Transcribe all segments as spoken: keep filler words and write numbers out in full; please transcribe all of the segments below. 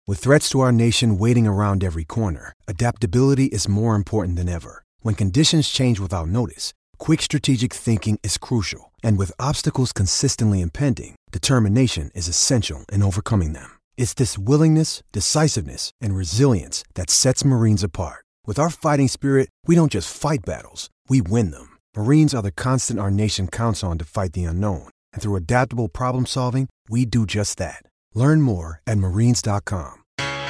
With threats to our nation waiting around every corner, adaptability is more important than ever. When conditions change without notice, quick strategic thinking is crucial. And with obstacles consistently impending, determination is essential in overcoming them. It's this willingness, decisiveness, and resilience that sets Marines apart. With our fighting spirit, we don't just fight battles, we win them. Marines are the constant our nation counts on to fight the unknown. And through adaptable problem solving, we do just that. Learn more at marines dot com.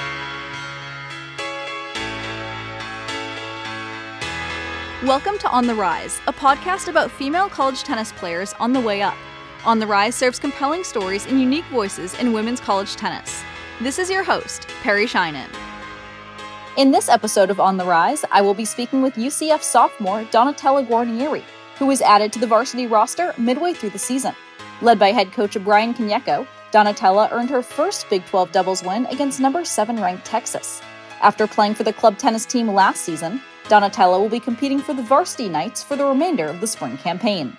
Welcome to On the Rise, a podcast about female college tennis players on the way up. On the Rise serves compelling stories and unique voices in women's college tennis. This is your host, Perry Sheinin. In this episode of On the Rise, I will be speaking with U C F sophomore Donatella Guarnieri, who was added to the varsity roster midway through the season. Led by head coach Brian Kanyeko, Donatella earned her first Big twelve doubles win against number seven ranked Texas. After playing for the club tennis team last season, Donatella will be competing for the varsity Knights for the remainder of the spring campaign.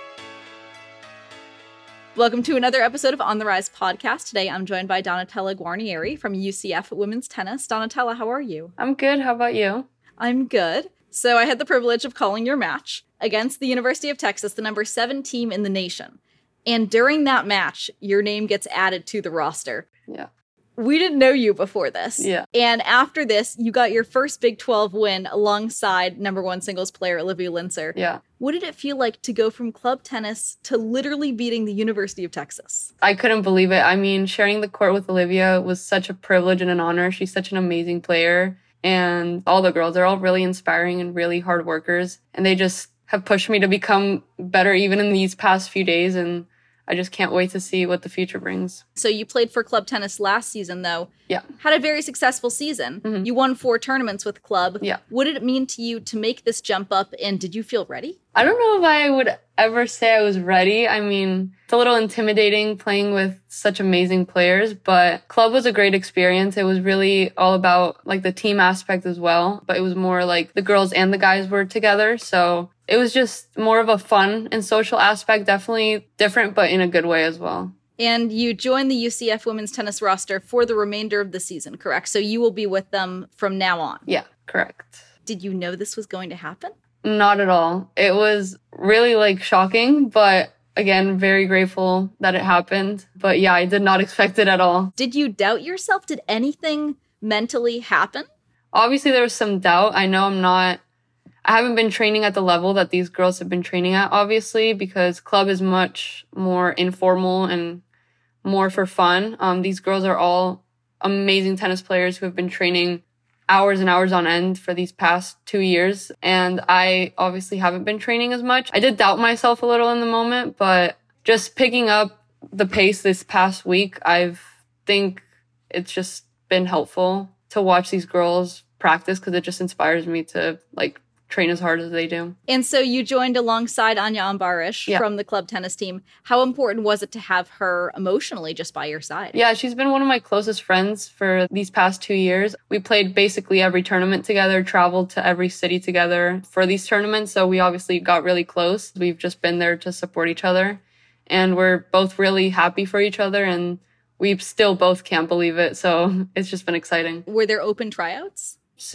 Welcome to another episode of On the Rise podcast. Today I'm joined by Donatella Guarnieri from U C F Women's Tennis. Donatella, how are you? I'm good. How about you? I'm good. So I had the privilege of calling your match against the University of Texas, the number seven team in the nation. And during that match, your name gets added to the roster. Yeah. We didn't know you before this. Yeah. And after this, you got your first Big twelve win alongside number one singles player Olivia Lincer. Yeah. What did it feel like to go from club tennis to literally beating the University of Texas? I couldn't believe it. I mean, sharing the court with Olivia was such a privilege and an honor. She's such an amazing player. And all the girls are all really inspiring and really hard workers. And they just have pushed me to become better even in these past few days. And I just can't wait to see what the future brings. So you played for club tennis last season, though. Yeah. Had a very successful season. Mm-hmm. You won four tournaments with club. Yeah. What did it mean to you to make this jump up, and did you feel ready? I don't know if I would ever say I was ready. I mean, it's a little intimidating playing with such amazing players, but club was a great experience. It was really all about like the team aspect as well, but it was more like the girls and the guys were together. So it was just more of a fun and social aspect, definitely different, but in a good way as well. And you joined the U C F women's tennis roster for the remainder of the season, correct? So you will be with them from now on. Yeah, correct. Did you know this was going to happen? Not at all. It was really like shocking, but again, very grateful that it happened. But yeah, I did not expect it at all. Did you doubt yourself? Did anything mentally happen? Obviously, there was some doubt. I know I'm not, I haven't been training at the level that these girls have been training at, obviously, because club is much more informal and more for fun. Um, these girls are all amazing tennis players who have been training hours and hours on end for these past two years. And I obviously haven't been training as much. I did doubt myself a little in the moment, but just picking up the pace this past week, I think it's just been helpful to watch these girls practice because it just inspires me to like train as hard as they do. And so you joined alongside Anya Ambarish yeah. from the club tennis team. How important was it to have her emotionally just by your side? Yeah, she's been one of my closest friends for these past two years. We played basically every tournament together, traveled to every city together for these tournaments. So we obviously got really close. We've just been there to support each other. And we're both really happy for each other. And we still both can't believe it. So it's just been exciting. Were there open tryouts?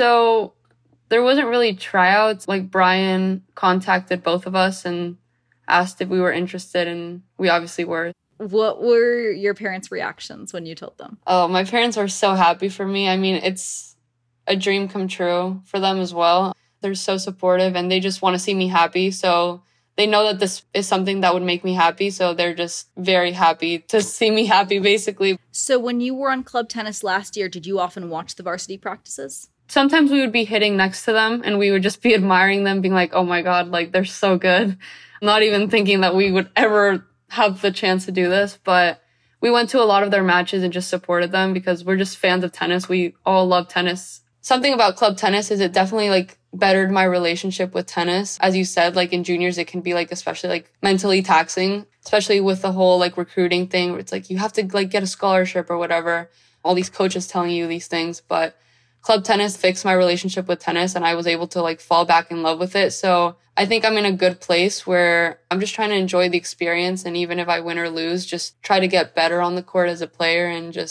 So there wasn't really tryouts. Like Brian contacted both of us and asked if we were interested, and we obviously were. What were your parents' reactions when you told them? Oh, my parents were so happy for me. I mean, it's a dream come true for them as well. They're so supportive and they just want to see me happy. So they know that this is something that would make me happy. So they're just very happy to see me happy, basically. So when you were on club tennis last year, did you often watch the varsity practices? Sometimes we would be hitting next to them and we would just be admiring them, being like, oh my God, like they're so good. Not even thinking that we would ever have the chance to do this. But we went to a lot of their matches and just supported them because we're just fans of tennis. We all love tennis. Something about club tennis is it definitely like bettered my relationship with tennis. As you said, like in juniors, it can be like especially like mentally taxing, especially with the whole like recruiting thing where it's like you have to like get a scholarship or whatever. All these coaches telling you these things, but club tennis fixed my relationship with tennis and I was able to like fall back in love with it. So I think I'm in a good place where I'm just trying to enjoy the experience. And even if I win or lose, just try to get better on the court as a player and just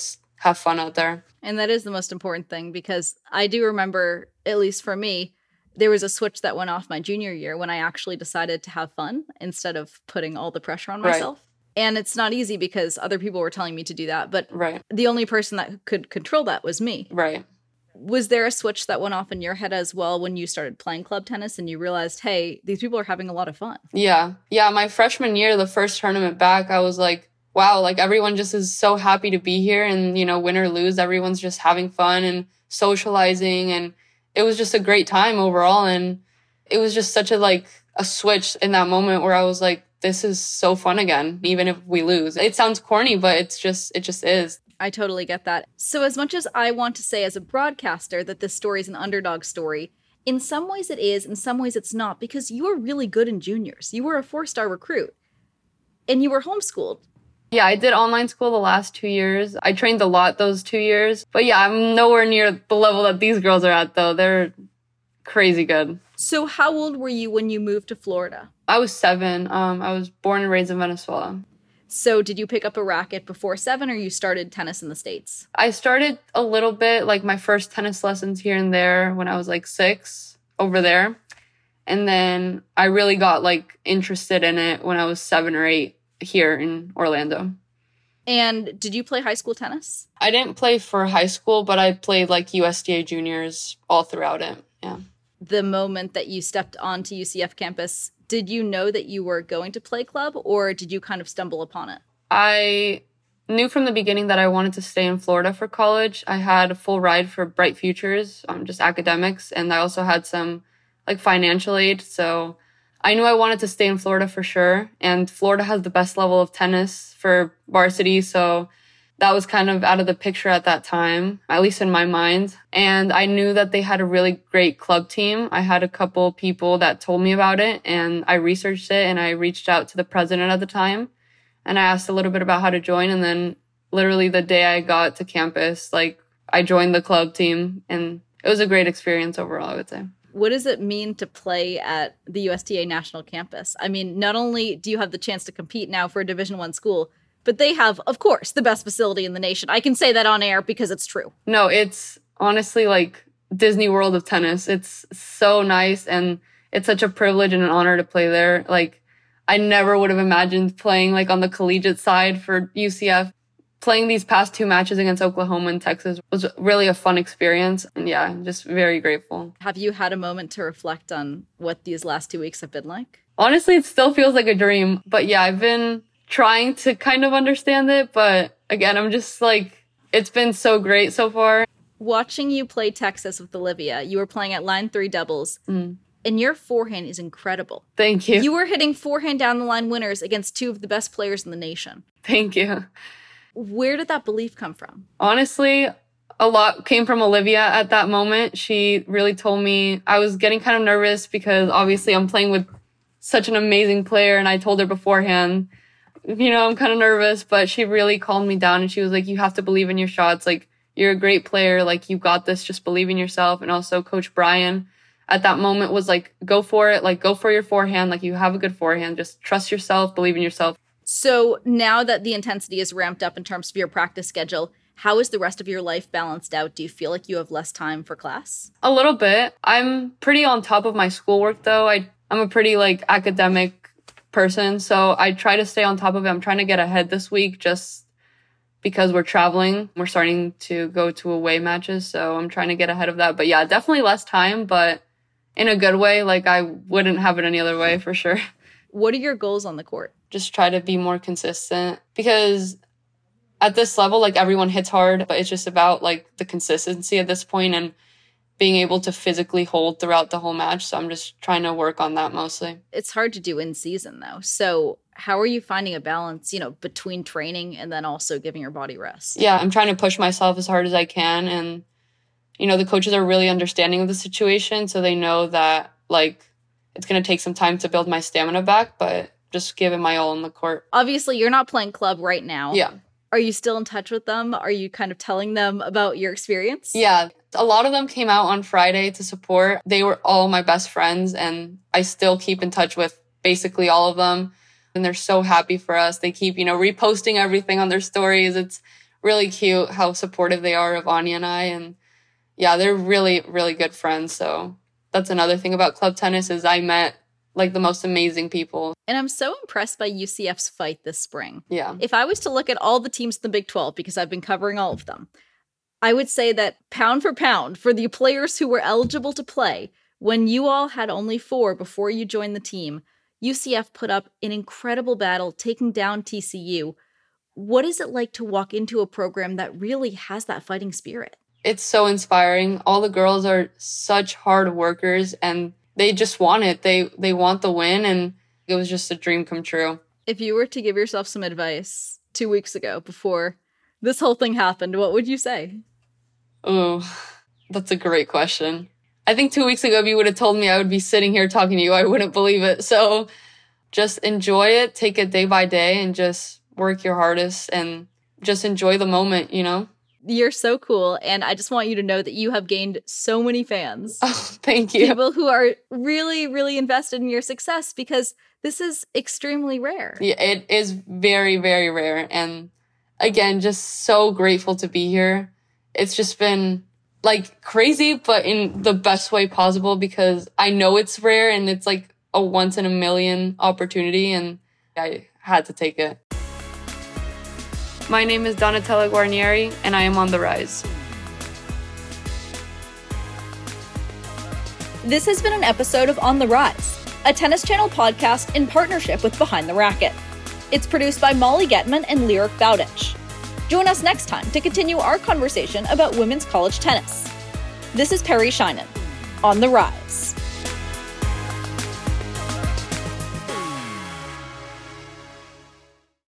have fun out there. And that is the most important thing, because I do remember, at least for me, there was a switch that went off my junior year when I actually decided to have fun instead of putting all the pressure on myself. Right. And it's not easy because other people were telling me to do that. But right. the only person that could control that was me. Right. Was there a switch that went off in your head as well when you started playing club tennis and you realized, hey, these people are having a lot of fun? Yeah. Yeah. My freshman year, the first tournament back, I was like, wow, like everyone just is so happy to be here. And, you know, win or lose, everyone's just having fun and socializing. And it was just a great time overall. And it was just such a, like, a switch in that moment where I was like, this is so fun again, even if we lose. It sounds corny, but it's just, it just is. I totally get that. So as much as I want to say as a broadcaster that this story is an underdog story, in some ways it is, in some ways it's not, because you were really good in juniors. You were a four-star recruit and you were homeschooled. Yeah, I did online school the last two years. I trained a lot those two years. But yeah, I'm nowhere near the level that these girls are at, though. They're crazy good. So how old were you when you moved to Florida? I was seven. Um, I was born and raised in Venezuela. So did you pick up a racket before seven, or you started tennis in the States? I started a little bit, like my first tennis lessons here and there when I was like six over there. And then I really got like interested in it when I was seven or eight here in Orlando. And did you play high school tennis? I didn't play for high school, but I played like U S D A juniors all throughout it. Yeah. The moment that you stepped onto U C F campus, did you know that you were going to play club, or did you kind of stumble upon it? I knew from the beginning that I wanted to stay in Florida for college. I had a full ride for Bright Futures, um, just academics, and I also had some like financial aid. So I knew I wanted to stay in Florida for sure. And Florida has the best level of tennis for varsity. So that was kind of out of the picture at that time, at least in my mind. And I knew that they had a really great club team. I had a couple people that told me about it, and I researched it, and I reached out to the president at the time. And I asked a little bit about how to join. And then literally the day I got to campus, like I joined the club team, and it was a great experience overall, I would say. What does it mean to play at the U S D A national campus? I mean, not only do you have the chance to compete now for a Division One school, but they have, of course, the best facility in the nation. I can say that on air because it's true. No, it's honestly like Disney World of tennis. It's so nice, and it's such a privilege and an honor to play there. Like, I never would have imagined playing like on the collegiate side for U C F. Playing these past two matches against Oklahoma and Texas was really a fun experience. And yeah, I'm just very grateful. Have you had a moment to reflect on what these last two weeks have been like? Honestly, it still feels like a dream. But yeah, I've been trying to kind of understand it. But again, I'm just like, it's been so great so far. Watching you play Texas with Olivia, you were playing at line three doubles. Mm. And your forehand is incredible. Thank you. You were hitting forehand down the line winners against two of the best players in the nation. Thank you. Where did that belief come from? Honestly, a lot came from Olivia at that moment. She really told me, I was getting kind of nervous because obviously I'm playing with such an amazing player, and I told her beforehand, you know, I'm kind of nervous, but she really calmed me down, and she was like, you have to believe in your shots. Like, you're a great player. Like, you got this. Just believe in yourself. And also Coach Brian at that moment was like, go for it. Like, go for your forehand. Like, you have a good forehand. Just trust yourself, believe in yourself. So now that the intensity is ramped up in terms of your practice schedule, how is the rest of your life balanced out? Do you feel like you have less time for class? A little bit. I'm pretty on top of my schoolwork, though. I, I'm a pretty, like, academic person, so I try to stay on top of it. I'm trying to get ahead this week just because we're traveling. We're starting to go to away matches, so I'm trying to get ahead of that. But yeah, definitely less time, but in a good way. Like, I wouldn't have it any other way, for sure. What are your goals on the court? Just try to be more consistent, because at this level, like, everyone hits hard, but it's just about like the consistency at this point and being able to physically hold throughout the whole match. So I'm just trying to work on that mostly. It's hard to do in season though. So how are you finding a balance, you know, between training and then also giving your body rest? Yeah, I'm trying to push myself as hard as I can. And, you know, the coaches are really understanding of the situation. So they know that like it's going to take some time to build my stamina back, but just give it my all on the court. Obviously, you're not playing club right now. Yeah. Are you still in touch with them? Are you kind of telling them about your experience? Yeah. A lot of them came out on Friday to support. They were all my best friends, and I still keep in touch with basically all of them. And they're so happy for us. They keep, you know, reposting everything on their stories. It's really cute how supportive they are of Anya and I. And yeah, they're really, really good friends. So that's another thing about club tennis is I met like the most amazing people. And I'm so impressed by U C F's fight this spring. Yeah. If I was to look at all the teams in the Big twelve, because I've been covering all of them, I would say that pound for pound, for the players who were eligible to play, when you all had only four before you joined the team, U C F put up an incredible battle taking down T C U. What is it like to walk into a program that really has that fighting spirit? It's so inspiring. All the girls are such hard workers and they just want it. They they want the win, and it was just a dream come true. If you were to give yourself some advice two weeks ago before this whole thing happened, what would you say? Ooh, that's a great question. I think two weeks ago, if you would have told me I would be sitting here talking to you, I wouldn't believe it. So just enjoy it, take it day by day, and just work your hardest and just enjoy the moment, you know? You're so cool, and I just want you to know that you have gained so many fans. Oh, thank you. People who are really, really invested in your success, because this is extremely rare. Yeah, it is very, very rare. And again, just so grateful to be here. It's just been like crazy, but in the best way possible, because I know it's rare and it's like a once in a million opportunity, and I had to take it. My name is Donatella Guarnieri, and I am on the rise. This has been an episode of On the Rise, a Tennis Channel podcast in partnership with Behind the Racket. It's produced by Molly Getman and Lyric Bowditch. Join us next time to continue our conversation about women's college tennis. This is Perry Shinen, On the Rise.